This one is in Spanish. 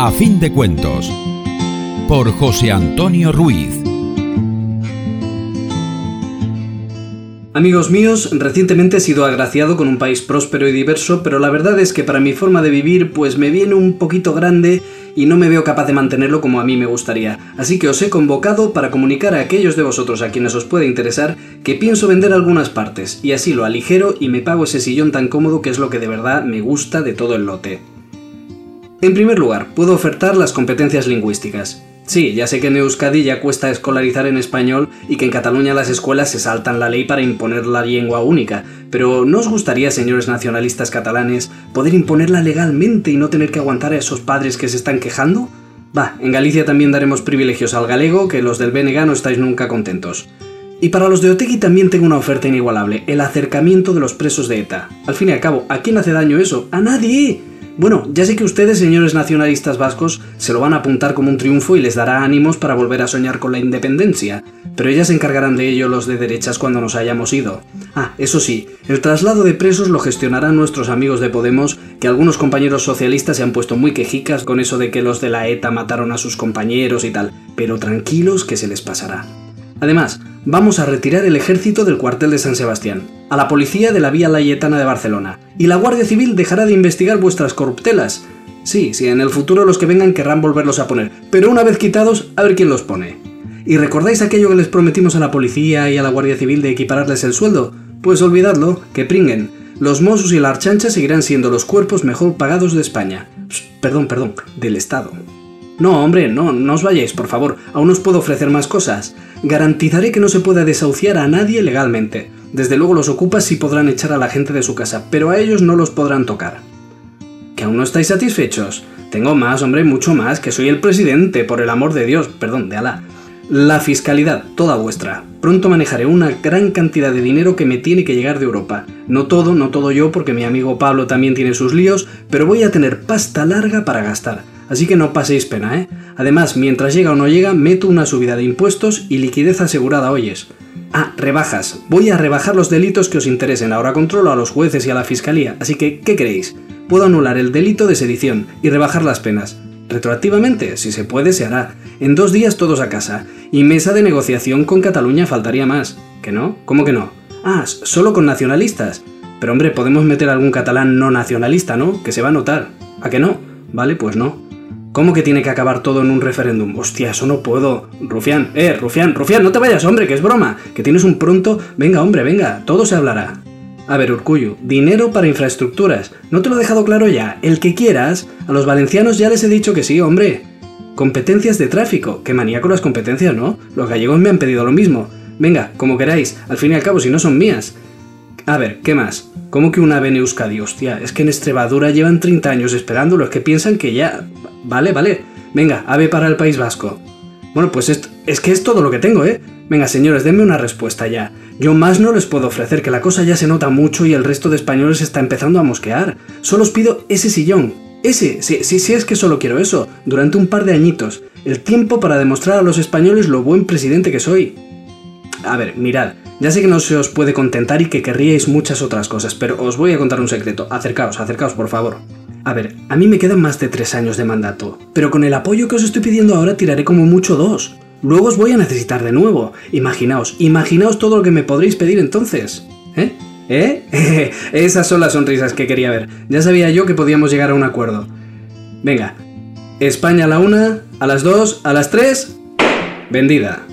A fin de cuentos, por José Antonio Ruiz. Amigos míos, recientemente he sido agraciado con un país próspero y diverso, pero la verdad es que para mi forma de vivir pues me viene un poquito grande y no me veo capaz de mantenerlo como a mí me gustaría. Así que os he convocado para comunicar a aquellos de vosotros a quienes os puede interesar que pienso vender algunas partes, y así lo aligero y me pago ese sillón tan cómodo que es lo que de verdad me gusta de todo el lote. En primer lugar, puedo ofertar las competencias lingüísticas. Sí, ya sé que en Euskadi ya cuesta escolarizar en español y que en Cataluña las escuelas se saltan la ley para imponer la lengua única, pero ¿no os gustaría, señores nacionalistas catalanes, poder imponerla legalmente y no tener que aguantar a esos padres que se están quejando? En Galicia también daremos privilegios al galego, que los del BNG no estáis nunca contentos. Y para los de Otegi también tengo una oferta inigualable, el acercamiento de los presos de ETA. Al fin y al cabo, ¿a quién hace daño eso? ¡A nadie! Bueno, ya sé que ustedes, señores nacionalistas vascos, se lo van a apuntar como un triunfo y les dará ánimos para volver a soñar con la independencia, pero ya se encargarán de ello los de derechas cuando nos hayamos ido. Eso sí, el traslado de presos lo gestionarán nuestros amigos de Podemos, que algunos compañeros socialistas se han puesto muy quejicas con eso de que los de la ETA mataron a sus compañeros y tal, pero tranquilos que se les pasará. Además, vamos a retirar el ejército del cuartel de San Sebastián, a la policía de la Vía Layetana de Barcelona, y la Guardia Civil dejará de investigar vuestras corruptelas. Sí, en el futuro los que vengan querrán volverlos a poner, pero una vez quitados, a ver quién los pone. ¿Y recordáis aquello que les prometimos a la policía y a la Guardia Civil de equipararles el sueldo? Pues olvidadlo, que pringuen. Los Mossos y la Archancha seguirán siendo los cuerpos mejor pagados de España. Perdón, del Estado. No, hombre, no os vayáis, por favor, aún os puedo ofrecer más cosas. Garantizaré que no se pueda desahuciar a nadie legalmente. Desde luego los ocupas sí podrán echar a la gente de su casa, pero a ellos no los podrán tocar. ¿Que aún no estáis satisfechos? Tengo más, hombre, mucho más, que soy el presidente, por el amor de Dios, perdón, de Alá. La fiscalidad, toda vuestra. Pronto manejaré una gran cantidad de dinero que me tiene que llegar de Europa. No todo yo, porque mi amigo Pablo también tiene sus líos, pero voy a tener pasta larga para gastar. Así que no paséis pena, ¿eh? Además, mientras llega o no llega, meto una subida de impuestos y liquidez asegurada, oyes. Rebajas. Voy a rebajar los delitos que os interesen. Ahora controlo a los jueces y a la fiscalía. Así que, ¿qué creéis? Puedo anular el delito de sedición y rebajar las penas. Retroactivamente, si se puede, se hará. En 2 días todos a casa. Y mesa de negociación con Cataluña faltaría más. ¿Que no? ¿Cómo que no? Solo con nacionalistas. Pero hombre, podemos meter algún catalán no nacionalista, ¿no? Que se va a notar. ¿A que no? Vale, pues no. ¿Cómo que tiene que acabar todo en un referéndum? Hostia, eso no puedo. Rufián, no te vayas, hombre, que es broma. Que tienes un pronto... Venga, hombre, venga, todo se hablará. A ver, Urkullu, dinero para infraestructuras. ¿No te lo he dejado claro ya? El que quieras. A los valencianos ya les he dicho que sí, hombre. Competencias de tráfico. Qué manía con las competencias, ¿no? Los gallegos me han pedido lo mismo. Venga, como queráis. Al fin y al cabo, si no son mías. A ver, ¿qué más? ¿Cómo que una ave en Euskadi? Hostia, es que en Extremadura llevan 30 años esperándolo, es que piensan que ya... Vale. Venga, ave para el País Vasco. Bueno, pues es que es todo lo que tengo, ¿eh? Venga, señores, denme una respuesta ya. Yo más no les puedo ofrecer, que la cosa ya se nota mucho y el resto de españoles está empezando a mosquear. Solo os pido ese sillón. Sí, es que solo quiero eso, durante un par de añitos. El tiempo para demostrar a los españoles lo buen presidente que soy. A ver, mirad. Ya sé que no se os puede contentar y que querríais muchas otras cosas, pero os voy a contar un secreto. Acercaos, por favor. A ver, a mí me quedan más de 3 años de mandato, pero con el apoyo que os estoy pidiendo ahora tiraré como mucho 2. Luego os voy a necesitar de nuevo. Imaginaos todo lo que me podréis pedir entonces. Esas son las sonrisas que quería ver. Ya sabía yo que podíamos llegar a un acuerdo. Venga, España a la 1, a las 2, a las 3... Vendida.